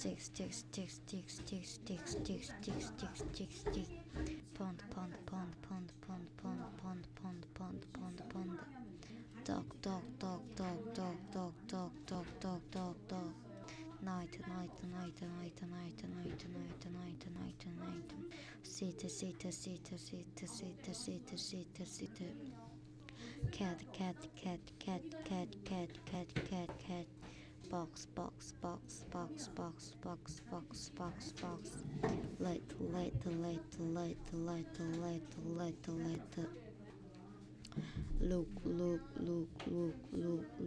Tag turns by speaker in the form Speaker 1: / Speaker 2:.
Speaker 1: Tick. Pond. Dog. Night. Sit. Cat. Box. Light. Look.